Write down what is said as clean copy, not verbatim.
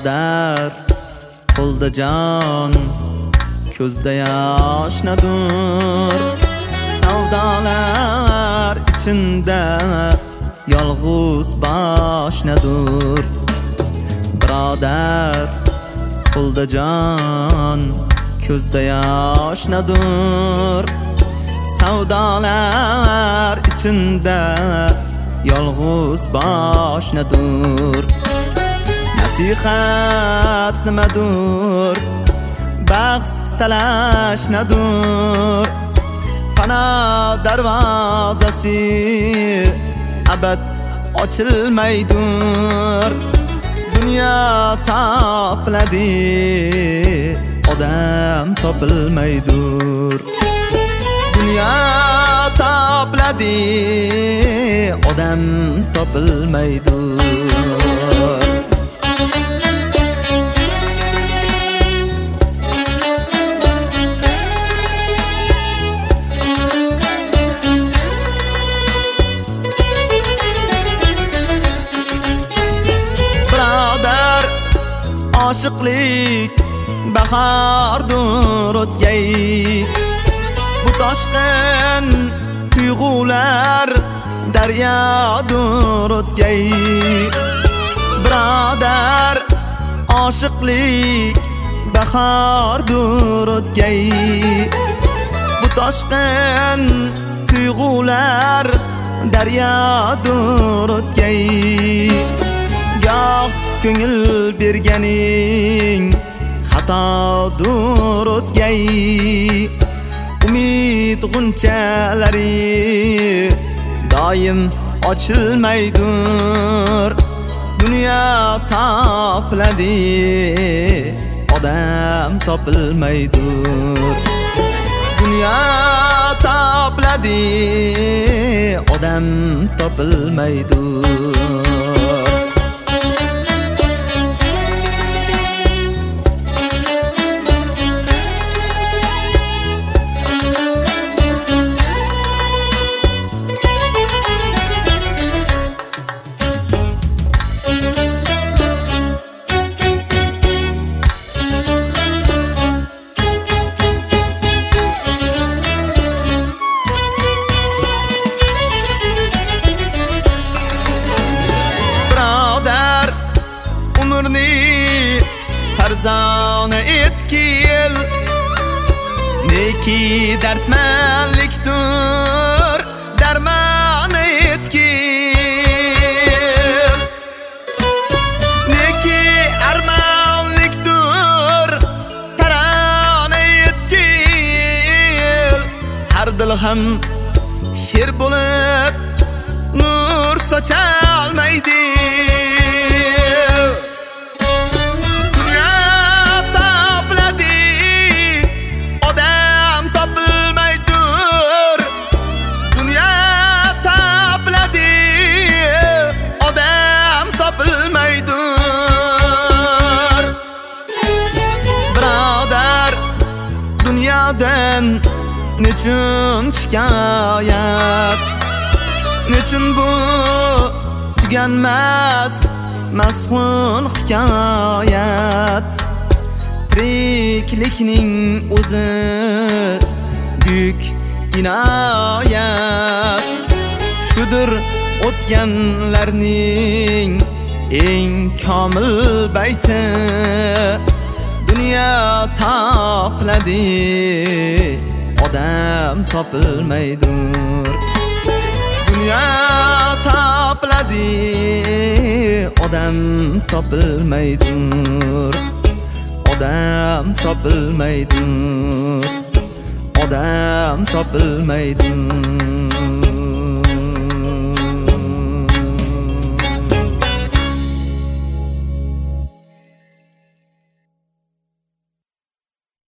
birodar, qo'lda jon, ko'zda yosh nadur. Savdolar içinde yolg'iz bosh nadur. Birodar, qo'lda jon, ko'zda yosh nadur. Savdolar içinde yolg'iz bosh nadur. Nasihat nimadur, bahs talash nadur. Fana darvozasi abad ochilmaydur. Dünya topiladi, odam topilmaydur. Dünya topiladi, odam topilmaydur. Aşıklık bahardır o'tgay. Bu toshqin tuyg'ular daryodir o'tgay. Birodar, aşıklık bahardır o'tgay. Bu toshqin tuyg'ular daryodir o'tgay. Goh ko'ngil berganing xatodir o'tgay. Umid g'unchalari doim ochilmaydur. Dunyo topiladi, odam topilmaydur. Dunyo topiladi, odam topilmaydur. Farzona etkil, neki dertmenlikdir, derman etkil. Neki armanlikdir, taran etkil. Her dil ham sher bo'lib nur sochalmaydi. Nechun shikoyat, nechun bu tuganmas mas'ul hikoyat. Tiriklikning o'zi buyuk inoyat. Shudir o'tganlarning eng komil bayti. Dünya topiladi, odam topilmaydur. Dünya topiladi, odam topilmaydur. Odam topilmaydur, odam topilmaydur.